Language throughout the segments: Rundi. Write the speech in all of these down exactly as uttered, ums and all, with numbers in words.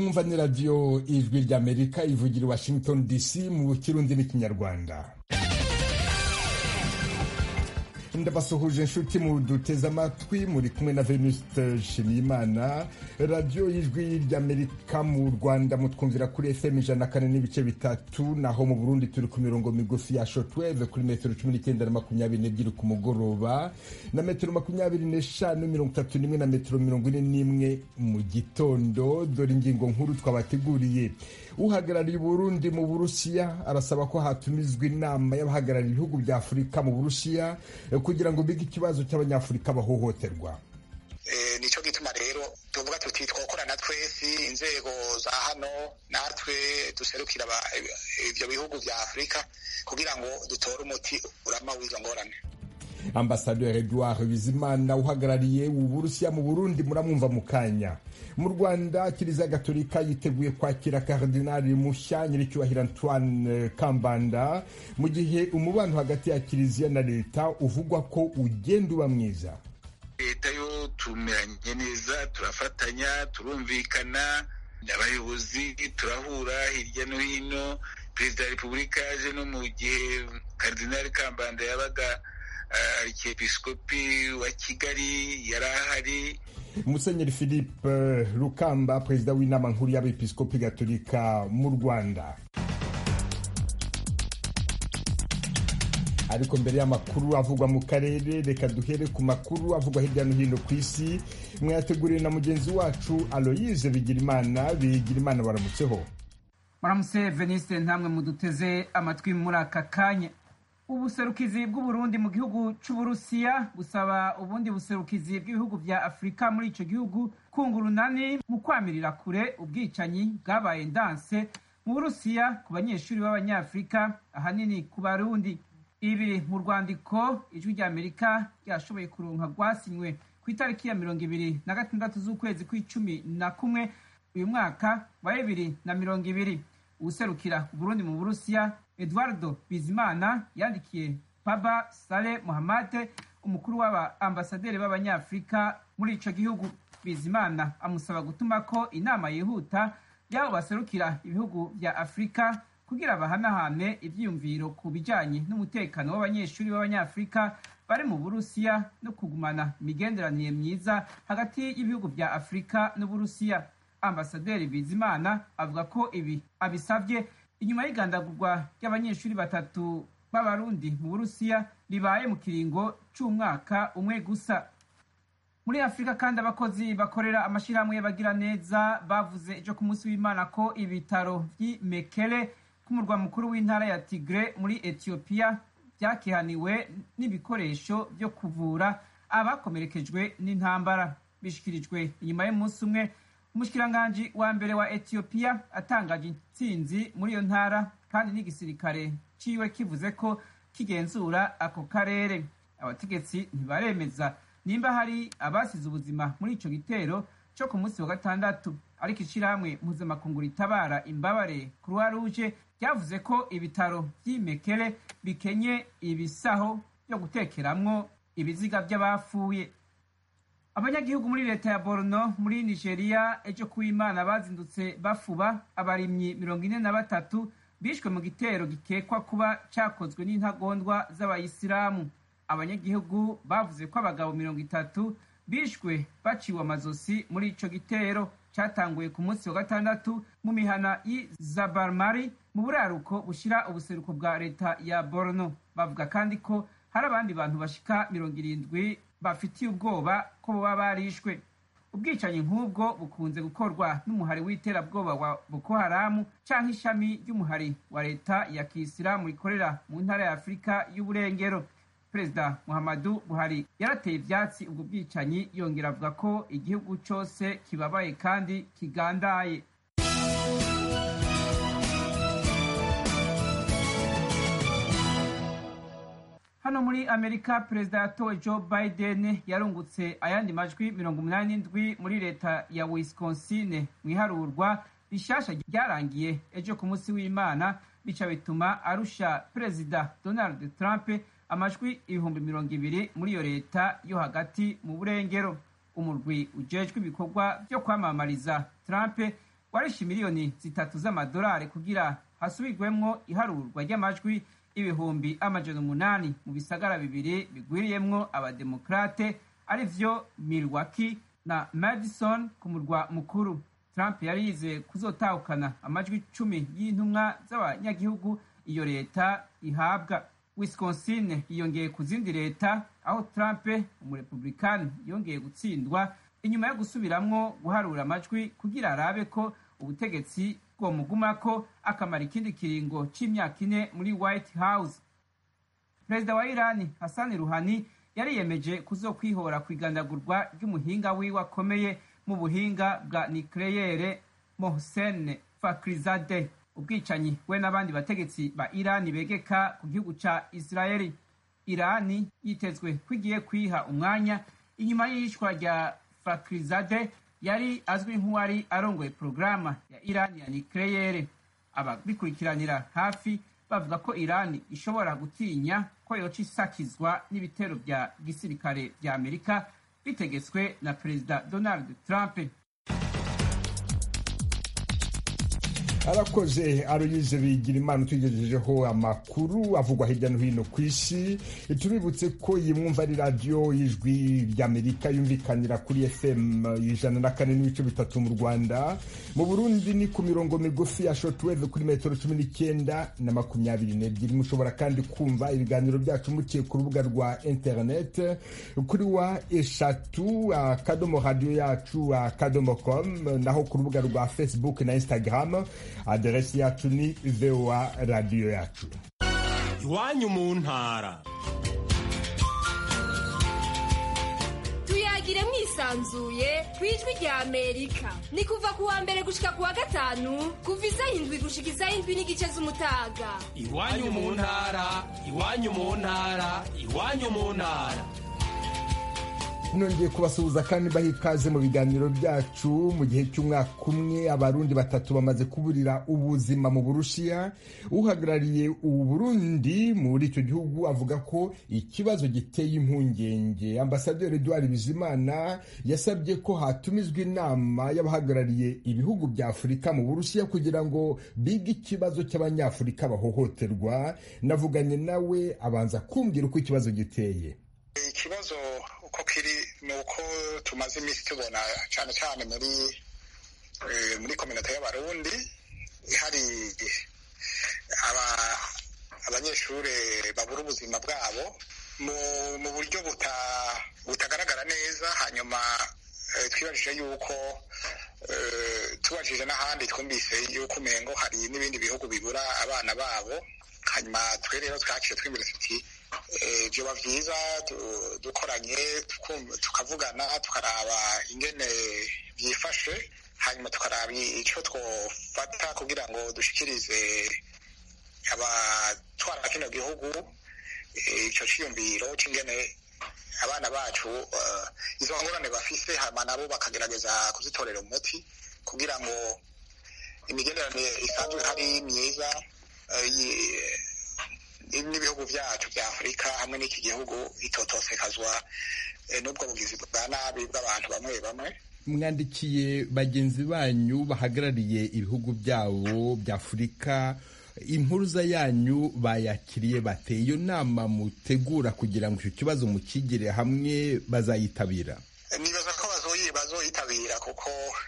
mwumva ni radiyo ijwi ry'Amerika ivugira i Washington D C mu kirundi n'ikinyarwanda. Ndabasuhuje inshuti mu duteze amatwi, muri kumwe na Venuste Nshimiyimana. Radio y'ijwi ry'Amerika mu Rwanda mutwumvira kuri F M ijana na kane n'ibice bitatu, naho mu Burundi turi ku mirongo migufi ya shortwave kuri metero cumi n'icyenda na makumyabiri n'ebyiri ku mugoroba, na metero makumyabiri n'eshanu mirongo itatu n'imwe na metero mirongo ine n'imwe mu gitondo. Dore ingingo nkuru twabateguriye. Uhagarariye Burundi mu Burusiya arasaba ko hatumizwa inama y'abahagarariye ibihugu bya Afurika mu Burusiya kugira ngo bige ikibazo cy'abanyafurika bahohoterwa. Eh nico gituma rero tuvuga tuti twokorana twese inzego za hano natwe duserukira ivyo bihugu bya Afurika kugira ngo dutore umuti urama w'izo ngorane. Ambassadeur Edouard Bizimana uhagarariye Uburusiya mu Burundi muramwumva mu kanya. Mu Rwanda Kiliziya Gatolika yiteguye kwakira Kardinali mushya Nyiricyubahiro Antoine Kambanda mu gihe umubano hagati ya Kiliziya na leta uvugwa ko ugenda uba mwiza. Leta yo tumeranye neza, turafatanya, turumvikana, abayobozi turahura hirya no hino. Perezida wa Repubulika yaje no mu gihe Kardinali Kambanda yabaga Archiepiscopi wa Kigali yarahari. Musenyeri Philippe Rukamba, perezida w'inama nkuru y'abepiskopi Gatolika mu Rwanda. Ariko mbere y'amakuru avugwa mu karere, reka duhere ku makuru avugwa hirya no hino ku isi. Mwateguriwe na mugenzi wacu Aloise Bigirimana. Bigirimana, baramutseho. Maramutse Veniste, ntamwe muduteze amatwi muri aka kanya. Ubuserukizi bw'u Burundi mu gihugu c'Uburusiya busaba ubundi buserukizi bw'ibihugu vya Afrika muri ico gihugu kungurunani mu kwamirira kure ubwicanyi bwabaye ndanse mu Burusiya ku banyeshuri b'abanyafrika, ahanini ku Barundi. Ibi mu rwandiko ijwi ry'Amerika ryashoboye kuronka rwasinywe ku itariki ya mirongo ibiri na gatandatu z'ukwezi kw'icumi na kumwe uyu mwaka wa bibiri na mirongo ibiri. Userukira Burundi mu Burusiya Eduardo Bizimana yandikiye Baba Saleh Mohamed, umukuru w'aba ambasaderi b'abanyafrika muri ico gihugu. Bizimana amusaba gutuma ko inama yihuta y'abo baserukira ibihugu vya Afrika kugira bahanahane ivyiyumviro ku bijanye n'umutekano w'abanyeshuri b'abanyafrika bari mu Burusiya no kugumana imigenderanire myiza hagati y'ibihugu vya Afrika n'Uburusiya. Ambasaderi Bizimana avuga ko ibi abisavye inyuma y'igandagurwa ry'abanyeshuri batatu b'Abarundi mu Burusiya ribaye mu kiringo c'umwaka umwe gusa. Muri Afrika kandi abakozi bakorera amashirahamwe y'abagira neza bavuze ejo ku munsi w'Imana ko ibitaro vy'i Mekele ku murwa mukuru w'intara ya Tigre muri Ethiopia vyakihaniwe n'ibikoresho vyo kuvura abakomerekejwe n'intambara. Bishikirijwe inyuma y'umunsi umwe umushikiranganji wa mbere wa Ethiopia atangaje intsinzi muri iyo ntara, kandi n'igisirikare ciwe kivuze ko kigenzura ako karere. Abategetsi ntibaremeza nimba hari abasize ubuzima muri ico gitero co ku munsi wa gatandatu, ariko ishirahamwe mpuzamakungu ritabara imbabare Croix Rouge ryavuze ko ibitaro vy'i Mekele bikenye ibisaho byo gutekeramwo ibiziga vy'abapfuye. Abanyagihugu muri leta ya Borno muri Nigeria ejo kuw'Imana bazindutse bafuba abarimyi mirongo ine na batatu bishwe mu gitero gikekwa kuba cakozwe n'intagondwa z'abayisilamu. Abanyagihugu bavuze ko abagabo mirongo itatu bishwe baciwe amazosi muri ico gitero catanguye ku munsi wa gatandatu mu mihana y'i Zabarmari mu buraruko bushira ubuseruko bwa leta ya Borno. Bavuga kandi ko hari abandi bantu bashika mirongo irindwi bafitiye ubwoba ko baba barishwe. Ubwicanyi nk'ubwo bukunze gukorwa n'umuhari w'iterabwoba wa Boko Haram canke ishami ry'umuhari wa leta ya Kisilamu rikorera mu ntara ya Afrika y'Uburengero. Perezida Muhammadu Buhari yarateye ivyatsi ubwo bwicanyi, yongera avuga ko igihugu cose kibabaye kandi kigandaye. Hano muri Amerika, perezida yatowe Joe Biden yarungutse ayandi majwi mirongo umunani n'indwi muri leta ya Wisconsin mwiharurwa rishasha ryarangiye ejo ku munsi w'Imana, bica bituma arusha perezida Donald Trump amajwi ibihumbi mirongo ibiri muri iyo leta yo hagati mu burengero. Umurwi ujejwe ibikorwa byo kwamamariza Trump warishe miliyoni zitatu z'amadolari kugira hasubirwemwo iharurwa ry'amajwi ibihumbi amajana umunani mu bisagara bibiri bigwiriyemwo abademokrate arivyo Milwaukee na Madison ku murwa mukuru. Trump yari yizeye kuzotahukana amajwi cumi y'intumwa z'abanyagihugu iyo leta ihabwa. Wisconsin yiyongeye ku zindi leta aho Trump umurepublikani yongeye gutsindwa inyuma yo gusubiramwo guharura amajwi kugira arabe ko ubutegetsi bwomugumako akamara ikindi kiringo c'imyaka ine muri White House. Perezida wa Irani Hassan Rouhani yariyemeje kuzokwihora kwigandagurwa ry'umuhinga wiwe akomeye mu buhinga bwa nucleaire Mohsen Fakhrizadeh. Ubwicanyi we n'abandi bategetsi ba Irani begeka ku gihugu ca Israeli. Irani yitezwe kwigiye kwiha umwanya inyuma y'ishwa rya Fakhrizadeh yari azwi nk'uwari arongoye programa ya Irani ya nucleaire. Ababikurikiranira hafi bavuga ko Irani ishobora gutinya ko yoca isakizwa n'ibitero bya gisirikare bya Amerika bitegetswe na Perezida Donald Trump. arakoze Aloyize Bigirimana tugejejeho amakuru avugwa hirya no hino ku isi. Tubibutse ko iyi mwumva ari radio y'ijwi ry'Amerika yumvikanira kuri F M ijana na kane n'ibice bitatu mu Rwanda, mu Burundi ni ku mirongo migufi ya shortwave kuri metero cumi n'icyenda na makumyabiri n'ebyiri. Mushobora kandi kumva ibiganiro byacu muciye ku rubuga rwa internet kuri wa eshatu akadomo radio yacu akadomo com, naho ku rubuga rwa Facebook na Instagram aderesi yacu ni V O A radio yacu. Iwanyu mu ntara. Tuyagire mwisanzuye kwijwi rya Amerika. Ni kuva ku wa mbere gushika ku wa gatanu kuva isaha indwi gushika isaha indwi n'igice z'umutaga. Iwanyu mu ntara, iwanyu mu ntara, iwanyu mu ntara. Nongeye kubasuhuza kandi baha ikaze mu biganiro byacu. Mu gihe cy'umwaka umwe abarundi batatu bamaze kuburira ubuzima mu Burusiya. Uhagarariye u Burundi muri icyo gihugu avuga ko ikibazo giteye impungenge. Ambasaderi Edouard Bizimana yasabye ko hatumizwa inama y'abahagarariye ibihugu bya Afurika mu Burusiya kugira ngo bige ikibazo cy'abanyafurika bahohoterwa. Navuganye nawe abanza kumbwira uko ikibazo giteye. Ikibazo uko kiri ni uko tumaze iminsi tubona cyane cyane muri muri kominota y'abarundi hari aba abanyeshuri babura ubuzima bwabo mu buryo butagaragara neza. Hanyuma twibajije yuko tubajije n'ahandi twumvise yuko umengo hari n'ibindi bihugu bibura abana babo. Hanyuma twe rero twaciye twimira tuti byoba byiza dukoranye tukavugana tukaraba ingene byifashe, hanyuma tukaraba icyo twofata kugira ngo dushikirize abatwara kino gihugu icyo cyiyumviro cy'ingene abana bacu izo ngorane bafise, hanyuma nabo bakagerageza kuzitorera umuti kugira ngo imigenderanire isanzwe hari myiza n'ibihugu byacu bya Afurika hamwe n'iki gihugu itotosekazwa n'ubwo bugizi bwa nabi bw'abantu bamwe bamwe. Mwandikiye bagenzi banyu bahagarariye ibihugu byabo bya Afurika, impuruza yanyu bayakiriye bate? Iyo nama mutegura kugira ngo icyo kibazo mukigire hamwe bazayitabira? Nibaza ko bazoyitabira kuko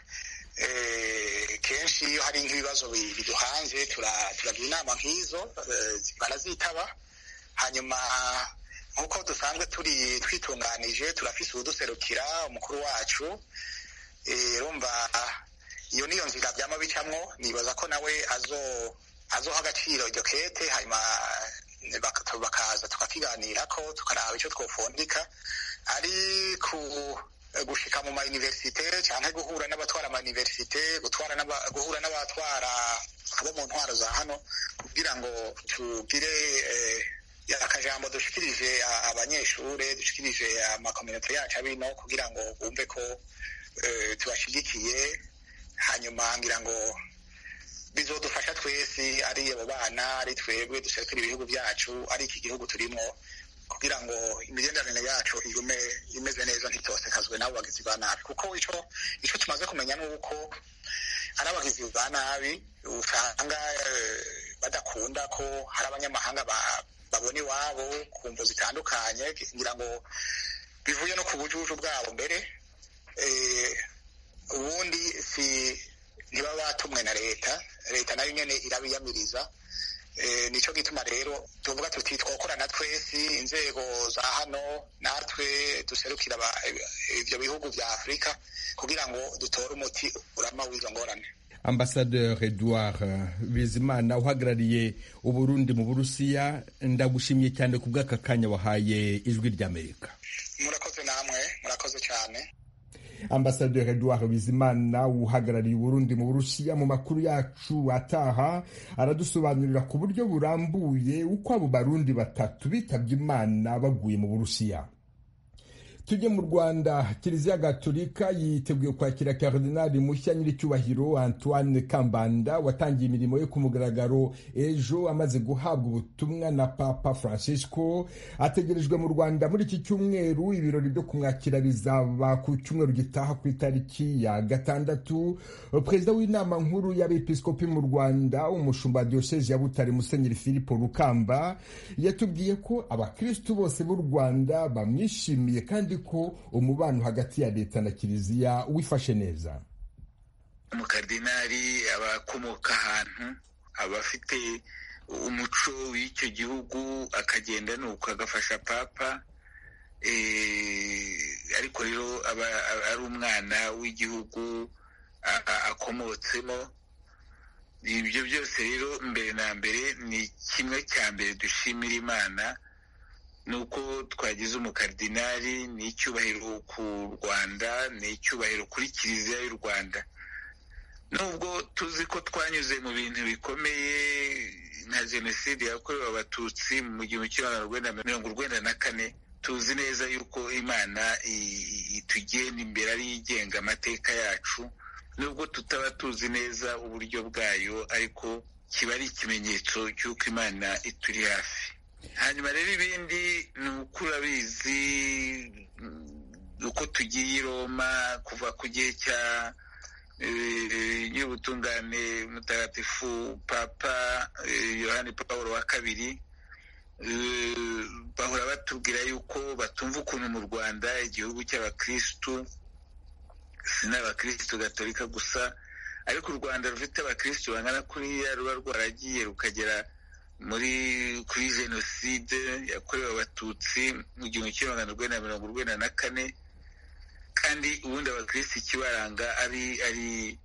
kenshi iyo hari nk'ibibazo biduhanze turagira inama nk'izo barazitaba. Hanyuma nk'uko dusanzwe turi twitunganije turafise uduserukira umukuru wacu, rumva iyo niyo nzira byama bicamwo. Nibaza ko nawe azo azoha agaciro iryo kete, hanyuma bakaza tukakiganirako tukaraba icyo twofundika ari ku gushika mu ma universite canke guhura n'abatwara ama universite gutwara guhura n'abatwara abo mu ntwaro za hano kugira ngo tugire eh, akajambo dushikirije abanyeshure dushikirije amakominota yacu abino kugira ngo bumve ko eh, tubashigikiye. Hanyuma ngira ngo bizodufasha twese, ari abo bana ari twebwe duserukira ibihugu byacu ari iki gihugu turimo, kugira ngo imigenderanire yacu igume imeze neza ntitosekazwe n'abo bagizi ba nabi. Kuko ico ico tumaze kumenya nuko ari abagizi ba nabi usanga badakunda ko hari abanyamahanga babona iwabo ku mvo zitandukanye, ngira ngo bivuye no ku bujuju bwabo mbere. Ubundi si ntibaba batumwe na leta, leta nayo nyene irabiyamiriza. Nico gituma rero tuvuga tuti twokorana twese, inzego za hano natwe duserukira ivyo bihugu vya Afrika kugira ngo dutore umuti urama w'izo ngorane. Ambassadeur Edouard Bizimana uhagarariye Uburundi mu Burusiya, ndagushimiye cyane ku bw'aka kanya wahaye Ijwi ry'Amerika. Murakoze namwe, murakoze cyane. Ambassadeur Edouard Bizimana uhagarariye Uburundi mu Burusiya, mu makuru yacu ataha aradusobanurira ku buryo burambuye uko abo barundi batatu bitabye Imana baguye mu Burusiya. Tujye mu Rwanda. Kiliziya Gatolika yiteguye kwakira Kardinali mushya nyiricyubahiro Antoine Kambanda watangiye imirimo yo ku mugaragaro ejo amaze guhabwa ubutumwa na Papa Francisco. Ategerejwe mu Rwanda muri iki cyumweru. Ibirori byo kumwakira bizaba ku cyumweru gitaha ku itariki ya gatandatu. Perezida w'inama nkuru y'abepiskopi mu Rwanda, umushumba diocese ya Butare Musenyeri Filipo Rukamba, yatubwiye ko abakristu bose b'u Rwanda bamwishimiye kandi ko umubano hagati ya leta na Kiliziya wifashe neza. Umukardinali abakomoka ahantu, abafite umuco w'icyo gihugu, akagenda nuko agafasha papa, ariko rero aba ari umwana w'igihugu akomotsemo. Ibyo byose rero mbere na mbere ni kimwe cya mbere dushimira Imana, nuko twagize umukardinali. Ni icyubahiro ku Rwanda, ni icyubahiro kuri Kiliziya y'u Rwanda. Nubwo tuzi ko twanyuze mu bintu bikomeye nka jenoside yakorewe abatutsi mu gihumbi kimwe magana urwenda mirongo urwenda na kane, tuzi neza yuko Imana itugenda imbere ari igenga amateka yacu. Nubwo tutaba tuzi neza uburyo bwayo, ariko kiba ari ikimenyetso cy'uko Imana ituri hafi. Hanyuma rero ibindi ni uko urabizi uko tugiye i Roma kuva ku gihe cya nyir'ubutungane mutagatifu Papa Yohani Pawulo wa kabiri, bahora batubwira yuko batumva ukuntu mu Rwanda, igihugu cy'abakristu, si n'abakristu gatolika gusa, ariko u Rwanda rufite abakristu bangana kuriya, ruba rwaragiye rukagera muri kuri jenoside yakorewe abatutsi mu gihumbi kimwe magana urwenda mirongo urwenda na kane, kandi ubundi abakristo ikibaranga ari ari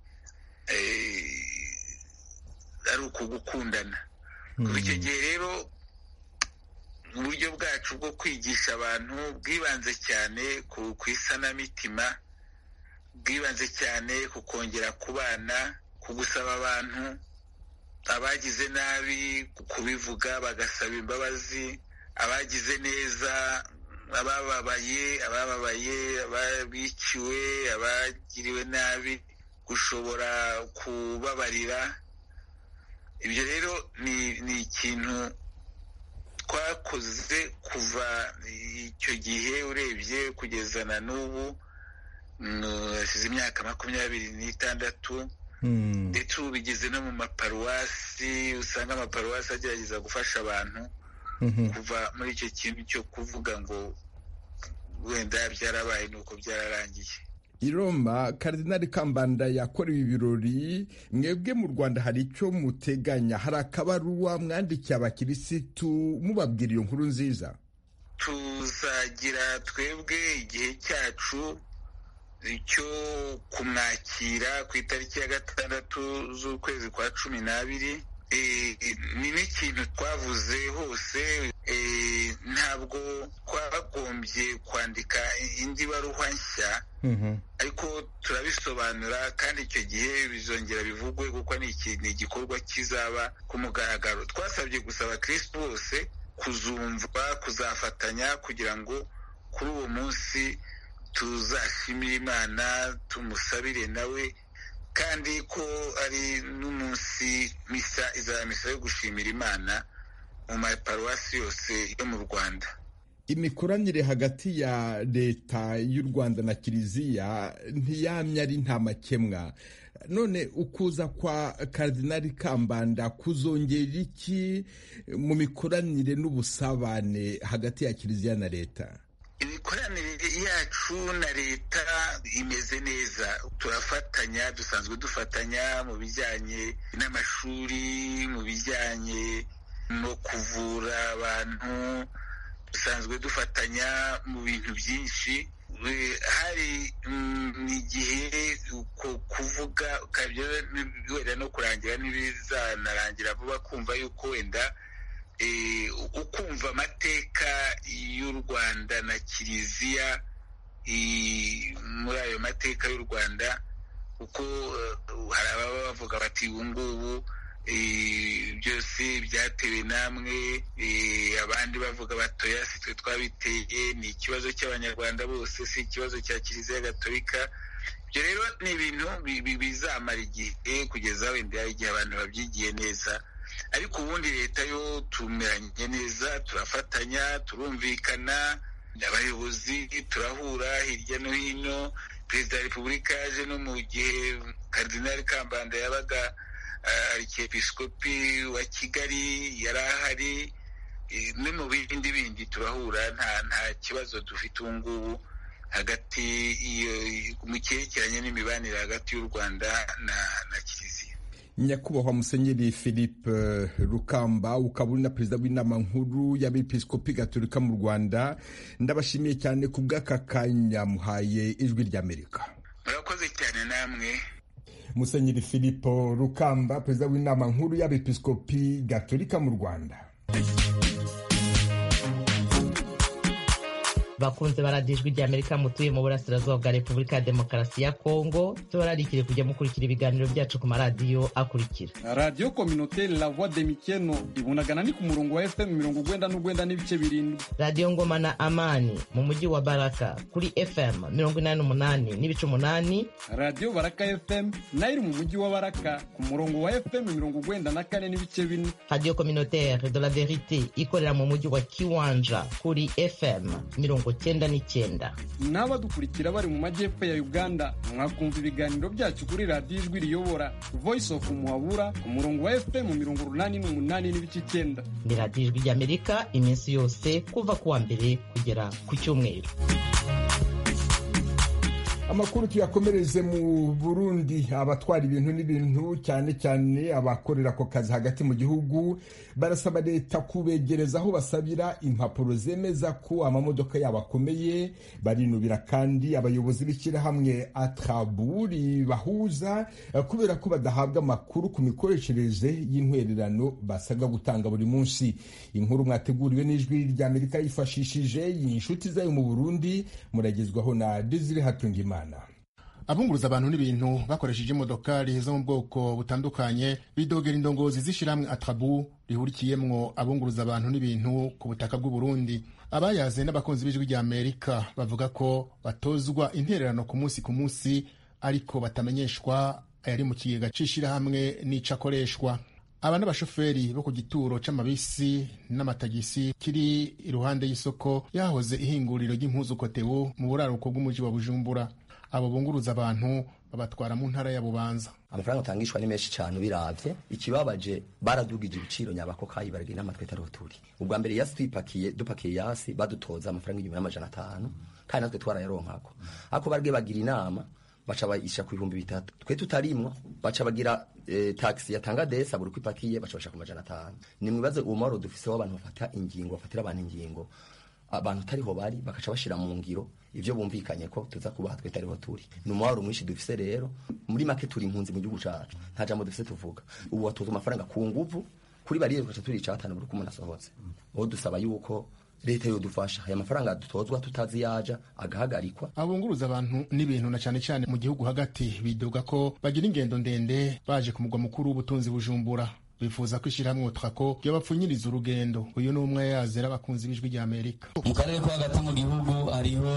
ari uku gukundana. Kuva icyo gihe rero uburyo bwacu bwo kwigisha abantu bwibanze cyane ku isanamitima, bwibanze cyane ku kongera kubana, ku gusaba abantu abagize nabi kubivuga bagasaba imbabazi, abagize neza, abababaye abababaye ababiciwe, abagiriwe nabi, gushobora kubabarira. Ibyo rero ni ni ikintu twakoze kuva icyo gihe, urebye kugeza na n'ubu hashize imyaka makumyabiri n'itandatu. Ndetse ubu bigeze no mu maparuwasi, usanga amaparuwasi agerageza gufasha abantu kuva muri icyo kintu cyo kuvuga ngo wenda byarabaye nuko byararangiye. I Roma, Kardinali Kambanda yakorewe ibirori. Mwebwe mu Rwanda hari icyo muteganya? Hari akabaruwa mwandikiye abakirisitu mubabwira iyo nkuru nziza? Tuzagira twebwe igihe cyacu cyo kumwakira ku itariki ya gatandatu z'ukwezi kwa cumi n'abiri. Ni n'ikintu twavuze hose, ntabwo twagombye kwandika indi baruwa nshya, ariko turabisobanura kandi icyo gihe bizongera bivugwe, kuko ni igikorwa kizaba ku mugaragaro. Twasabye gusaba abakristo bose kuzumva, kuzafatanya kugira ngo kuri uwo munsi tuzashimire Imana, tumusabire nawe, kandi ko ari n'umunsi misa izaba misa yo gushimira Imana mu maparuwasi yose yo mu Rwanda. Imikoranire hagati ya leta y'u Rwanda na Kiliziya ntiyamye ari nta makemwa. none ukuza kwa Karidinali Kambanda kuzongera iki mu mikoranire n'ubusabane hagati ya Kiliziya na leta? Imikoranire yacu na leta imeze neza, turafatanya, dusanzwe dufatanya mu bijyanye n'amashuri, mu bijyanye no kuvura abantu, dusanzwe dufatanya mu bintu byinshi. Hari igihe kuvuga wenda no kurangira ntibizanarangira vuba, kumva yuko wenda ukumva amateka y'u Rwanda na Kiliziya muri ayo mateka y'u Rwanda, kuko hari ababa bavuga bati ubu ngubu byose byatewe namwe, abandi bavuga batoya si twe twabiteye, ni ikibazo cy'abanyarwanda bose, si ikibazo cya Kiliziya Gatolika. Ibyo rero ni ibintu bizamara igihe kugeza wenda igihe abantu babyigiye neza, ariko ubundi leta yo tumeranye neza, turafatanya, turumvikana, abayobozi turahura hirya no hino. Perezida wa Repubulika yaje no mu gihe Karidinali Kambanda yabaga arikepiskopi wa Kigali, yari ahari, no mu bindi bindi turahura, nta nta kibazo dufite ubu ngubu hagati mu cyerekeranye n'imibanire hagati y'u Rwanda na na Kiliziya. Nyakubahwa Musenyeri Philippe Rukamba, ukaba uri na perezida w'inama nkuru y'abepiskopi Gatolika mu Rwanda, ndabashimiye cyane ku bw'aka kanya muhaye Ijwi ry'Amerika. Murakoze cyane namwe. Musenyeri Philippe Rukamba, perezida w'inama nkuru y'abepiskopi Gatolika mu Rwanda. bakunze baradijwe ry'Amerika mutuye mu burasirazuba bwa Repubulika ya Demokarasi ya Kongo, tubararikire kujya mukurikira ibiganiro byacu ku maradiyo akurikira: Radio Communautaire La Voix de Mikeno ibunagana ni ku murongo wa F M mirongo ugwenda n'ugwenda n'ibice birindwi. Radio Ngoma na Amani mu mujyi wa Baraka kuri F M mirongo inani n'umunani n'ibice umunani. Radio Baraka F M nayo mu mujyi wa Baraka ku murongo wa F M mirongo ugwenda na kane n'ibice bine. Radio Communautaire de la Verite ikorera mu mujyi wa Kiwanja kuri F M mirongo cyenda n'icyenda. N'abadukurikira bari mu majyepfo ya Uganda mwakumva ibiganiro byacu kuri Radio Ijwi Riyobora Voice of Muhabura ku murongo wa F M mirongo urunani n'umunani n'ibice icyenda. Ni Radio Ijwi ry'Amerika iminsi yose kuva kuwa mbere kugera ku cyumweru. Amakuru tuyakomereze mu Burundi. Abatwara ibintu n'ibintu cyane cyane abakorera ko kazi hagati mu gihugu barasaba leta kubegereza aho basabira impapuro zemeza ko amamodoka yabo akomeye. Barinubira kandi abayobozi b'ikira hamwe atraburi bahuza kubera ko badahabwa amakuru ku mikoreshereze y'intwererano basabwa gutanga buri munsi. Inkuru mwateguriwe n'Ijwi ry'Amerika yifashishije inshuti zayo mu Burundi, muragezwaho na Desire Hatungimana. Abunguruza abantu n'ibintu bakoresheje imodokari zo mu bwoko butandukanye bidogera indongozi z'ishiramwe Atrabu rihurikiyemwo abunguruza abantu n'ibintu ku butaka bw'u Burundi. Abayaze n'abakunzi b'Ijwi ry'Amerika bavuga ko batozwa intererano ku munsi ku munsi ariko batamenyeshwa ayari mu kigega c'ishirahamwe n'icakoreshwa. Aba n'abashoferi bo ku gituro c'amabisi n'amatagisi kiri iruhande y'isoko yahoze ihinguriro ry'impuzu Kotebu mu buraruko bw'umuji wa Bujumbura. Abo bunguruza abantu babatwara mu ntara ya Bubanza. Amafaranga atangishwa ni menshi cyane ubiravye. Ikibabaje baradugije ibiciro nyabako kayi baragina n'amatwe taroturi. Ubwa mbere yasi twipakiye dupakiye yasi badutoza amafaranga igihumbi n'amajana atanu kandi natwe twarayaronkako. Ako barage bagira inama baca bayisha ku bihumbi bitatu. Twe tutarimwa baca bagira e, taxi yatanga desa buri kwipakiye baca basha ku majana atanu. Ni mwibaze umaro dufise w'abantu bafata ingingo bafatira abantu ingingo. Abantu tariho bari bakaca bashira mu ngiro ivyo bumvikanye ko tuza kubaha twe tariho turi. Numwaro mwishi dufise rero muri make turi impunzi mu gihugu cacu. Nta jambo dufise tuvuga. Ubu watoza amafaranga ku nguvu kuri bariye tukaca turi catanu buri kumuna sohotse. Ngo dusaba yuko leta yo dufasha aya mafaranga dutozwa tutazi yaja agahagarikwa. Abunguruza abantu n'ibintu na cyane cyane mu gihugu hagati bidoga ko bagira ingendo ndende baje ku mugwa mukuru w'ubutunzi Bujumbura. bifuza ko ishirahamwe Otrako ryabapfunyiriza urugendo. Uyu ni umwe yazera abakunzi b'ijwi rya Amerika. Mu karere ko hagati mu gihugu hariho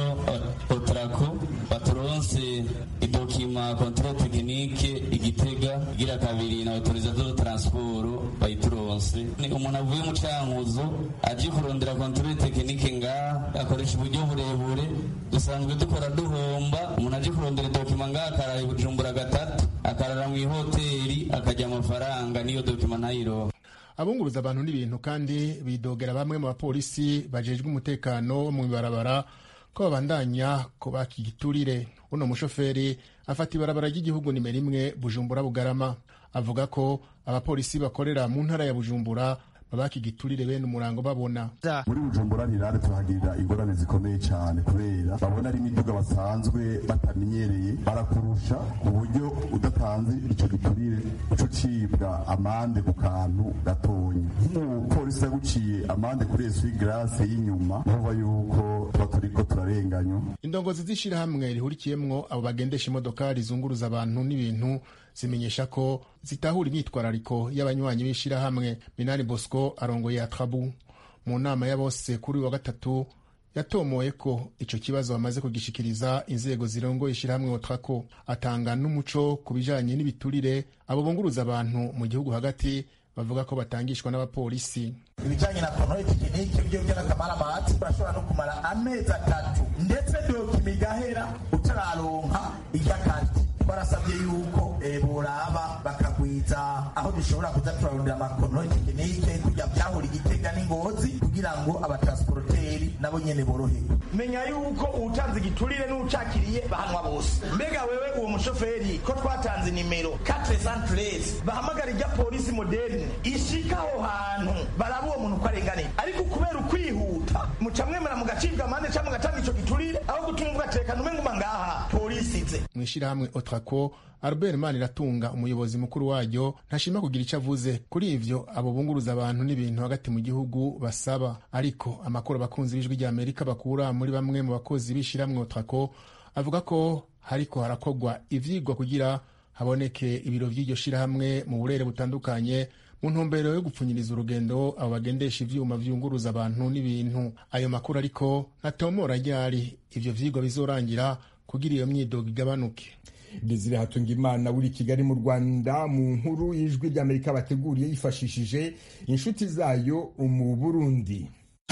Otrako baturonse idokima controle technique Igitega gira kabiri na autorisation de transport bayituronse. Ni umuntu avuye mu Cankuzo aje kurondera controle technique nga akoresha uburyo burebure dusanzwe dukora duhomba. Umuntu aje kurondera dokima nga akaraye Bujumbura gatatu akarara mu hoteli akajya amafaranga niyo dokima ntayiro. Abunguruza abantu n'ibintu kandi bidogera bamwe mu bapolisi bajejwe umutekano mu ibarabara ko babandanya kubaka igiturire. Uno mushoferi afata ibarabara ry'igihugu nimero imwe Bujumbura Bugarama avuga ko abapolisi bakorera mu ntara ya Bujumbura babaka igiturire bene umurango babona. Muri Bujumbura nirare tuhagirira ingorane zikomeye cyane kubera babona ari imiduga basanzwe batamenyereye barakurusha ku buryo udatanze icyo giturire uco cibwa amande ku kantu gatonye. Umupolisi yaguciye amande kuri esui grace y'inyuma bumva yuko tuba turiko turarenganywa. Indongozi z'ishirahamwe rihurikiyemwo abo bagendesha imodoka rizunguruza abantu n'ibintu zimenyesha ko zitahura imyitwarariko y'abanywanyi b'ishirahamwe. Minani Bosco arongoye Atrabu mu nama ya bose kuri wa gatatu yatomoye ko ico kibazo bamaze kugishikiriza inzego zirongoye ishirahamwe Otrako. Atanga n'umuco ku bijanye n'ibiturire abo bunguruza abantu mu gihugu hagati bavuga ko batangishwa n'abapolisi. Ibijanye na controle technique byo byo nakamara bahati urashobora no kumara amezi atatu ndetse dokima igahera utararonka ijakati. Barasabye yuko boraba bakagwiza aho dushobora kuza turarondera amakontrole tekinike kujya byahura Igitega n'Ingozi kugira ngo abatransporteri nabo nyene boroherwe. Menya yuko utanze igiturire n'ucakiriye bahanwa bose. Mbega wewe uwo mushoferi ko twatanze nimero quatre cent treize bahamagara ijya polisi moderne ishika aho hantu baraba uwo muntu ko arengane, ariko kubera ukwihuta muca mwemera mugacibwa amande cyangwa mugatanga ico giturire aho gutuma ugatekana umengo ngaha polisi ize. Mwishirahamwe Otrako Albert Maniratunga umuyobozi mukuru waryo ntashima kugira icyo avuze kuri ivyo abo bunguruza abantu n'ibintu hagati mu gihugu basaba. Ariko amakuru abakunzi b'ijwi rya Amerika bakura muri bamwe mu bakozi b'ishirahamwe Otrako avuga ko hariko harakogwa ivyigwa kugira haboneke ibiro vy'iryo shirahamwe mu burere butandukanye mu ntumbero yo gupfunyiriza urugendo abo bagendesha ivyuma vyunguruza abantu n'ibintu. Ayo makuru ariko ntatomora ryari ivyo vyigwa bizorangira kugira iyo myidogo igabanuke. Desire Hatungimana uri Kigali mu Rwanda mu nkuru y'ijwi ry'Amerika bateguriye yifashishije inshuti zayo mu Burundi.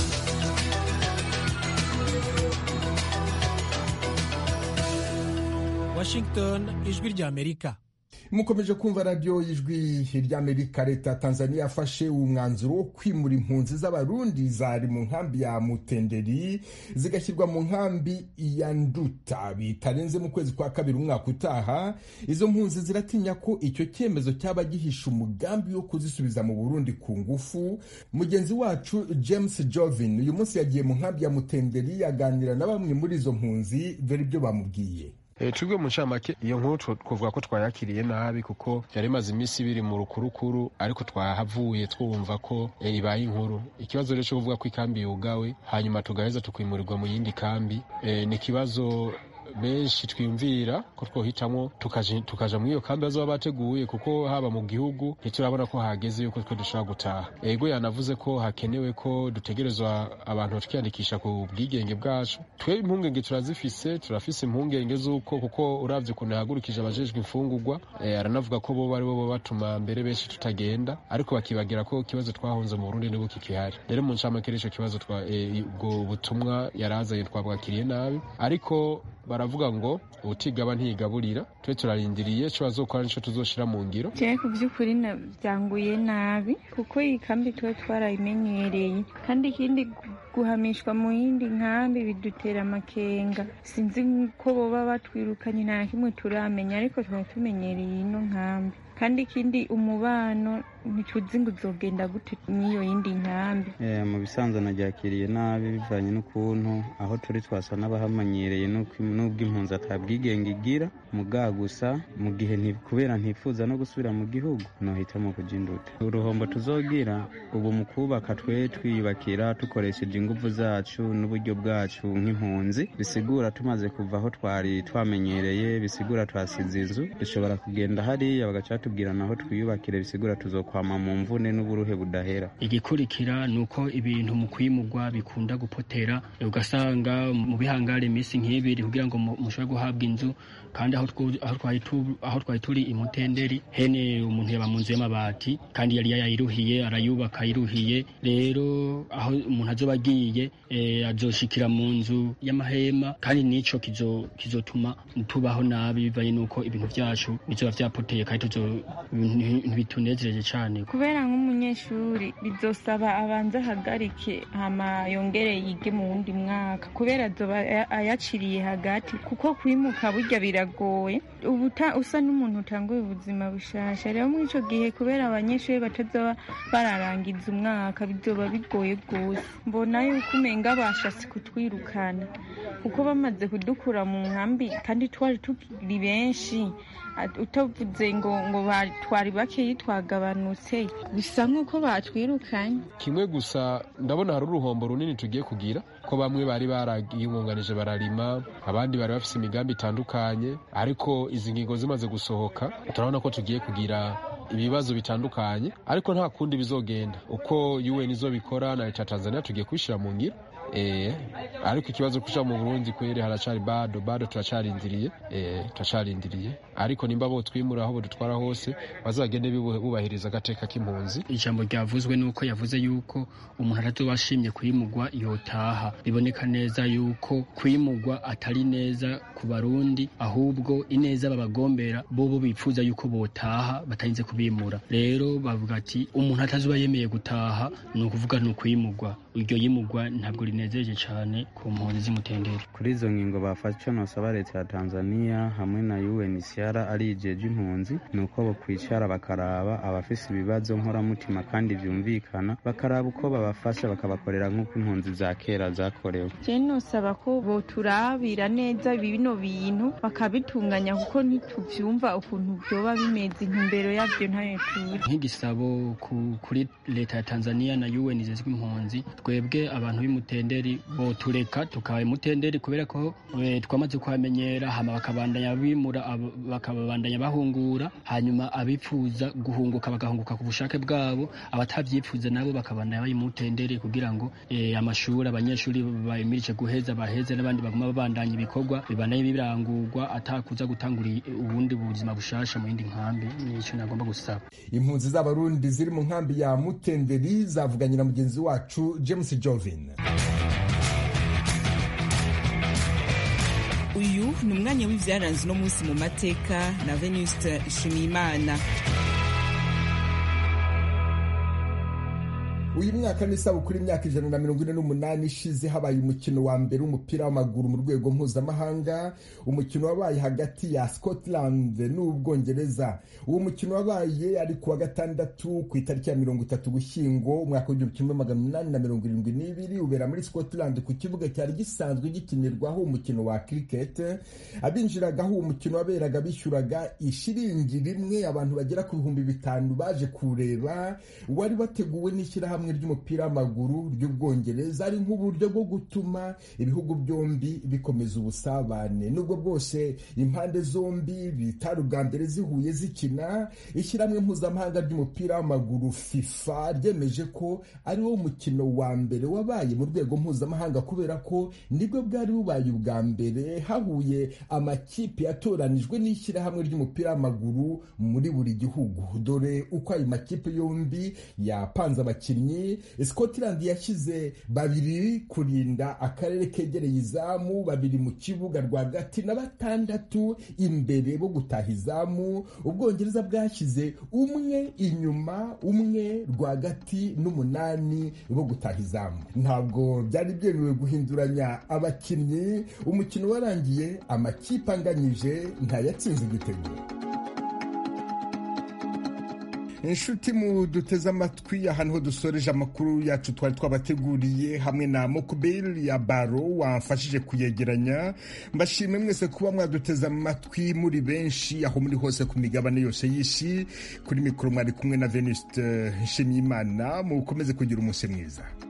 Washington, ijwi ry'Amerika. Mukomeje kumva radio y'ijwi ry'Amerika. Leta Tanzania yafashe umwanzuro wo kwimura impunzi z'abarundi zari mu nkambi ya Mutenderi zigashyirwa mu nkambi ya Nduta bitarenze mu kwezi kwa kabiri umwaka utaha. Izo mpunzi ziratinya ko icyo cyemezo cyaba gihisha umugambi wo kuzisubiza mu Burundi ku ngufu. Mugenzi wacu James Jovin uyu munsi yagiye mu nkambi ya Mutenderi yaganira na bamwe muri izo mpunzi dore ibyo bamubwiye. Twebwe mu ncamake iyo nkuru kuvuga ko twayakiriye nabi kuko yari imaze iminsi ibiri mu rukurukuru, ariko twahavuye twumva ko ibaye inkuru. Ikibazo rero cyo kuvuga ko ikambi yugawe hanyuma tugaheza tukwimurirwa mu yindi kambi ni ikibazo benshi twiyumvira ko twohitamo tukaja tukaja muri iyo kambi bazoba bateguye, kuko haba mu gihugu ntiturabona ko hageze yuko twe dushobora gutaha. Ego yanavuze ko hakenewe ko dutegerezwa abantu tukiyandikisha ku bwigenge bwacu. Twe impungenge turazifise, turafise impungenge z'uko kuko uravye ukuntu yahagurukije abajejwe imfungurwa, e, aranavuga ko bo bari bo batuma mbere benshi tutagenda, ariko bakibagira ko ikibazo twahunze mu Burundi nibo kikihari. Rero mu ncamake ico kibazo twa ubwo e, butumwa yarazanye twabwakiriye nabi, ariko baravuga ngo utigaba ntigaburira. Twe turarindiriye cyo bazokora nico tuzoshira mu ngiro. Je ku by'ukuri byanguye nabi kuko iyi kambi twe twarayimenyereye, kandi ikindi guhamishwa mu yindi nkambi bidutera amakenga. Sinzi ko boba batwirukanye nta kimwe turamenya, ariko twe tumenyereye ino nkambi, kandi ikindi umubano ntituzi ngo uzogenda gute n'iyo yindi nkambi. Eh, mu bisanzwe naryakiriye nabi bivanye n'ukuntu aho turi twasa n'abahamanyereye n'ubwo impunzi atabwigenge igira muga gusa mu gihe kubera ntifuza no gusubira mu gihugu nohitamo kuja induta. Uruhombo tuzogira ubu mu kubaka twe twiyubakira dukoresheje ingufu zacu n'uburyo bwacu nk'impunzi, bisigura tumaze kuva aho twari twamenyereye, bisigura twasize inzu, dushobora kugenda hariya bagaca batubwira naho twiyubakire, bisigura tuzokwama mu mvune n'uburuhe budahera. Igikurikira nuko ibintu mu kwimugwa bikunda gupotera, ugasanga mu bihangare iminsi nk'ibiri kugira ngo mushobore guhabwa inzu, kandi aho twari turi imutenderi hene umuntu yaba mu nzu y'amabati kandi yari yayiruhiye arayubaka yiruhiye. Rero aho umuntu azoba agiye azoshikira mu nzu y'amahema, kandi nico kizotuma tubaho nabi bivanye nuko ibintu vyacu bizoba vyapoteye kandi ntibitunezereje cane. Kubera nk'umunyeshuri bizosaba abanza ahagarike hama yongere yige mu wundi mwaka, kubera azoba ayaciriye hagati, kuko kwimuka burya biragoye ubu usa n'umuntu utanguye ubuzima bushasha. Rero muri ico gihe kubera abanyeshuri batazoba bararangiza umwaka bizoba bigoye rwose. Mbona yuko umenga bashatse kutwirukana kuko bamaze kudukura mu nkambi kandi twari tukiri benshi, utavuze ngo ngo twari bakeyi twagabanutse, bisa nk'uko batwirukanye. Kimwe gusa ndabona hari uruhombo runini tugiye kugira, ko bamwe bari bariyungunganije bararima, abandi bari bafise imigambi itandukanye, ariko izi ngingo zimaze gusohoka turabona ko tugiye kugira ibibazo bitandukanye, ariko nta kundi bizogenda. Uko U N izobikora na leta ya Tanzania tugiye kubishira mu ngiro. Eh, ariko ikibazo kusha mu Burundi kwere haracari bado bado turacarindiriye eh turacarindiriye, ariko nimba bo twimura aho dutwara hose bazagende bubahiriza agateka k'impunzi. Ijambo ryavuzwe nuko yavuze yuko umuntu atazobashimye kwimugwa yotaha. Biboneka neza yuko kwimugwa atari neza ku Barundi, ahubwo ineza babagombera bobo bipfuza yuko botaha batarinze kubimura. Rero bavuga ati umuntu atazuba yemeye gutaha ni ukuvuga no kwimugwa. Iryo yimugwa ntabwo rinezeje cyane ku mpunzi z'imutenderi. Kuri izo ngingo bafashe nosaba leta ya Tanzania hamwe na U N H C R ari ijeje impunzi nuko bo kwicara bakaraba abafise ibibazo nkoramutima kandi vyumvikana, bakaraba uko babafasha bakabakorera nk'uko impunzi za kera zakorewe. Je nosaba ko boturabira neza bino bintu bakabitunganya, kuko ntituvyumva ukuntu byoba bimeze, intumbero yavyo ntayo turi. Nk'igisabo kuri leta ya Tanzania na U N izezwe impunzi, twebwe abantu b'imutenderi bo tureka tukabaye mutenderi, kubera ko twamaze kwamenyera, hama bakabandanya bimura bakabandanya bahungura, hanyuma abipfuza guhunguka bagahunguka ku bushake bwabo, abatavyifuza nabo bakabandanya bayimutenderi, kugira ngo e, amashuri abanyeshuri bayimirije guheza baheze, n'abandi baguma babandanya ibikorwa bibandanye birangurwa atakuza gutangura ubundi buzima bushasha mu yindi nkambi. Nico nagomba gusaba. Impunzi z'abarundi ziri mu nkambi ya Mutenderi zavuganye na mugenzi wacu James Jovin. Uyu ni umwanya w'ivyaranze no munsi mu mateka na Venuste Shimimana. Uyu mwaka ni isabukuru imyaka ijana na mirongo ine n'umunani ishize habaye umukino wa mbere w'umupira w'amaguru mu rwego mpuzamahanga. Umukino wabaye hagati ya Scotland n'Ubwongereza. Uwo mukino wabaye ari kuwa gatandatu ku itariki ya mirongo itatu Gushyingo umwaka w'igihumbi kimwe magana inani na mirongo irindwi n'ibiri, ubera muri Scotland ku kibuga cyari gisanzwe gikinirwaho umukino wa cricket. Abinjiragaho uwo mukino waberaga bishyuraga ishiringi rimwe. Abantu bagera ku bihumbi bitanu baje kureba. Wari wateguwe n'ishyirahamwe ry'umupira w'amaguru ry'Ubwongereza ari nk'uburyo bwo gutuma ibihugu byombi bikomeza ubusabane. Nubwo bwose impande zombi bitari ubwa mbere zihuye zikina, ishyirahamwe mpuzamahanga ry'umupira w'amaguru FIFA ryemeje ko ari wo mukino wa mbere wabaye mu rwego mpuzamahanga, kubera ko nibwo bwari bubaye ubwa mbere hahuye amakipe yatoranijwe n'ishyirahamwe ry'umupira w'amaguru muri buri gihugu. Dore uko ayo makipe yombi yapanze abakinnyi. Scotland yashyize babiri kurinda akarere kegereye izamu, babiri mu kibuga rwagati na batandatu imbere bo gutaha izamu. Ubwongereza bwashyize umwe inyuma, umwe rwagati n'umunani bo gutaha izamu. Ntabwo byari byemewe guhinduranya abakinnyi. Umukino warangiye amakipe anganyije, ntayatsinze igitego. inshuti mu duteze amatwi ahantu ho dusoreje amakuru yacu twari twabateguriye hamwe na Mokbel ya Baro wamfashije kuyegeranya. Mbashimye mwese kuba mwaduteze amatwi muri benshi aho muri hose ku migabane yose y'isi. Kuri mikoro mwari kumwe na Venuste Nshimiyimana. Mukomeze kugira umunsi mwiza.